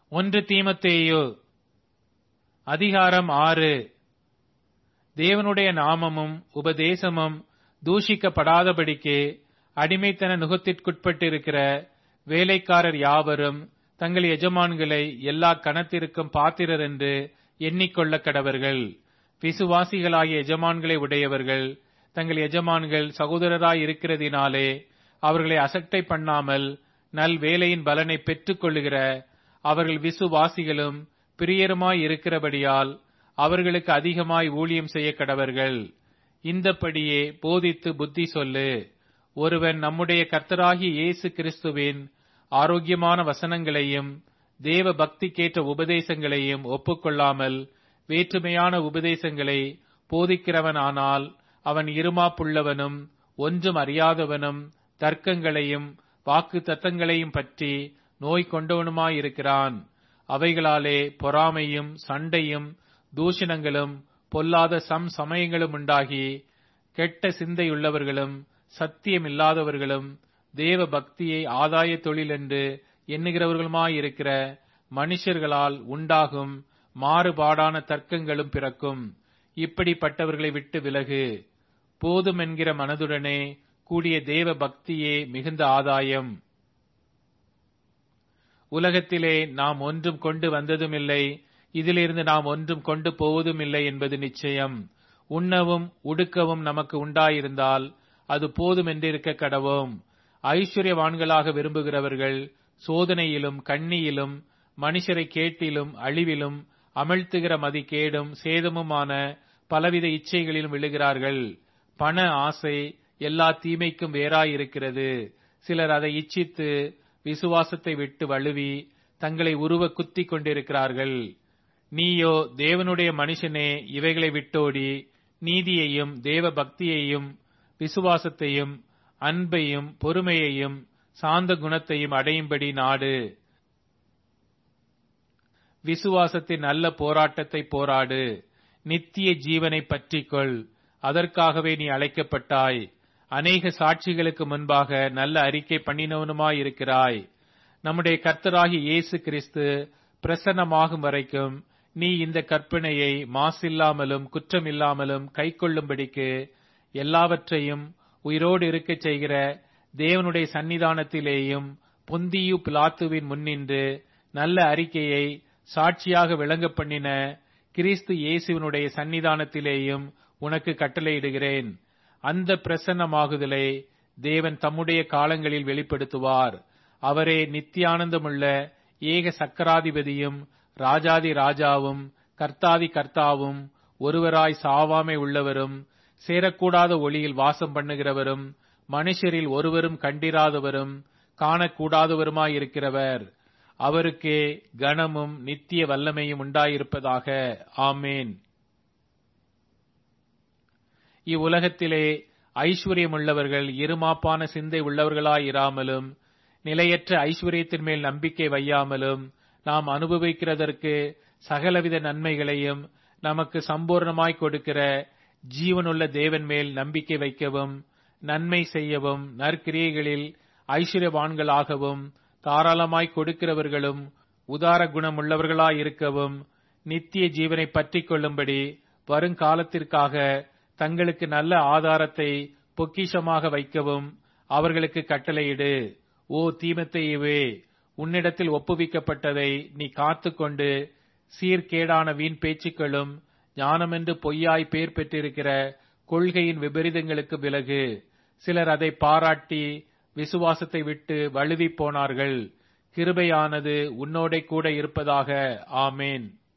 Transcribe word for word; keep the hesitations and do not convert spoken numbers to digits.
ஒன்று தீமோத்தேயு அதிகாரம் ஆறு. தேவனுடைய நாமமும் உபதேசமும் தூஷிக்கப்படாதபடிக்கு அடிமைத்தன நுகத்திற்குட்பட்டிருக்கிற வேலைக்காரர் யாவரும் தங்கள் எஜமான்களை எல்லா கனத்திற்கும் பாத்திரர் என்று எண்ணிக்கொள்ள கடவர்கள். விசுவாசிகளாகிய எஜமான்களை உடையவர்கள் தங்கள் எஜமான்கள் சகோதரராய் இருக்கிறதினாலே அவர்களை அசட்டை பண்ணாமல் நல் வேலையின் பலனை பெற்றுக் கொள்ளுகிற அவர்கள் விசுவாசிகளும் பிரியருமாய் இருக்கிறபடியால் அவர்களுக்கு அதிகமாய் ஊழியம் செய்ய கடவர்கள். இந்தப்படியே போதித்து புத்தி சொல்லு. ஒருவன் நம்முடைய கர்த்தராகிய இயேசு கிறிஸ்துவின் ஆரோக்கியமான வசனங்களையும் தேவ பக்திக்கேற்ற உபதேசங்களையும் ஒப்புக்கொள்ளாமல் வேற்றுமையான உபதேசங்களை போதிக்கிறவனானால் அவன் இருமாப்புள்ளவனும் ஒன்றும் அறியாதவனும் தர்க்கங்களையும் வாக்கு தத்தங்களையும் பற்றி நோய் கொண்டவனுமாயிருக்கிறான். அவைகளாலே பொறாமையும் சண்டையும் தூஷணங்களும் பொல்லாத சம் சமயங்களும் உண்டாகி கெட்ட சிந்தையுள்ளவர்களும் சத்தியமில்லாதவர்களும் தேவ பக்தியை ஆதாய தொழில் என்று எண்ணுகிறவர்களுமாயிருக்கிற மனுஷர்களால் உண்டாகும் மாறுபாடான தர்க்கங்களும் பிறக்கும். இப்படிப்பட்டவர்களை விட்டு விலகு. போதும் என்கிற மனதுடனே கூடிய தேவ பக்தியே மிகுந்த ஆதாயம். உலகத்திலே நாம் ஒன்றும் கொண்டு வந்ததுமில்லை, இதிலிருந்து நாம் ஒன்றும் கொண்டு போவதும் இல்லை என்பது நிச்சயம். உண்ணவும் உடுக்கவும் நமக்கு உண்டாயிருந்தால் அது போதும் என்றிருக்க கடவோம். ஐஸ்வர்யவான்களாக விரும்புகிறவர்கள் சோதனையிலும் கண்ணியிலும் மனுஷரை கேட்டிலும் அழிவிலும் அமிழ்த்துகிற மதிகேடும் சேதமுமான பலவித இச்சைகளிலும் விழுகிறார்கள். பண ஆசை எல்லா தீமைக்கும் வேறாயிருக்கிறது. சிலர் அதை இச்சித்து விசுவாசத்தை விட்டு வழுவி தங்களை உருவ குத்தி கொண்டிருக்கிறார்கள். நீயோ தேவனுடைய மனுஷனே, இவைகளை விட்டோடி நீதியையும் தேவ பக்தியையும் விசுவாசத்தையும் அன்பையும் பொறுமையையும் சாந்த குணத்தையும் அடையும்படி நாடு. விசுவாசத்தின் நல்ல போராட்டத்தை போராடு. நித்திய ஜீவனை பற்றிக்கொள். அதற்காகவே நீ அழைக்கப்பட்டாய். அநேக சாட்சிகளுக்கு முன்பாக நல்ல அறிக்கை பண்ணினவனுமாயிருக்கிறாய். நம்முடைய கர்த்தராகிய இயேசு கிறிஸ்து பிரசன்னமாகும் வரைக்கும் நீ இந்த கற்பனையை மாசில்லாமலும் குற்றமில்லாமலும் கைக்கொள்ளும்படிக்கு எல்லாவற்றையும் உயிரோடு இருக்கச் செய்கிற தேவனுடைய சன்னிதானத்திலேயும் பொந்தியு பிலாத்துவின் முன்னின்று நல்ல அறிக்கையை சாட்சியாக விளங்க பண்ணின கிறிஸ்து இயேசுவினுடைய சன்னிதானத்திலேயும் உனக்கு கட்டளையிடுகிறேன். அந்த பிரசன்னமாகுதலை தேவன் தம்முடைய காலங்களில் வெளிப்படுத்துவார். அவரே நித்தியானந்தமுள்ள ஏக சக்கராதிபதியும் ராஜாதி ராஜாவும் கர்த்தாதி கர்த்தாவும் ஒருவராய் சாவாமை உள்ளவரும் சேரக்கூடாத ஒளியில் வாசம் பண்ணுகிறவரும் மனுஷரில் ஒருவரும் கண்டிராதவரும் காணக்கூடாதவருமாயிருக்கிறவர். அவருக்கே கனமும் நித்திய வல்லமையும் உண்டாயிருப்பதாக. ஆமேன். இவ்வுலகத்திலே ஐஸ்வர்யமுள்ளவர்கள் இருமாப்பான சிந்தை உள்ளவர்களாயிராமலும் நிலையற்ற ஐஸ்வர்யத்தின் மேல் நம்பிக்கை வையாமலும் நாம் அனுபவிக்கிறதற்கு சகலவித நன்மைகளையும் நமக்கு சம்பூர்ணமாய் கொடுக்கிற ஜீவனுள்ள தேவன் மேல் நம்பிக்கை வைக்கவும் நன்மை செய்யவும் நற்கிரியைகளில் ஐஸ்வர்யவான்களாகவும் தாராளமாய் கொடுக்கிறவர்களும் உதார குணமுள்ளவர்களாயிருக்கவும் நித்திய ஜீவனை பற்றிக் கொள்ளும்படி வருங்காலத்திற்காக தங்களுக்கு நல்ல ஆதாரத்தை பொக்கிஷமாக வைக்கவும் அவர்களுக்கு கட்டளையிடு. ஓ தீமோத்தேயுவே, உன்னிடத்தில் ஒப்புவிக்கப்பட்டதை நீ காத்துக்கொண்டு சீர்கேடான வீண் பேச்சுக்களும் ஞானமென்று பொய்யாய் பேர் பெற்றிருக்கிற கொள்கையின் விபரீதங்களுக்கு விலகு. சிலர் அதை பாராட்டி விசுவாசத்தை விட்டு வழுவி போனார்கள். கிருபையானது உன்னோடே கூட இருப்பதாக. ஆமேன்.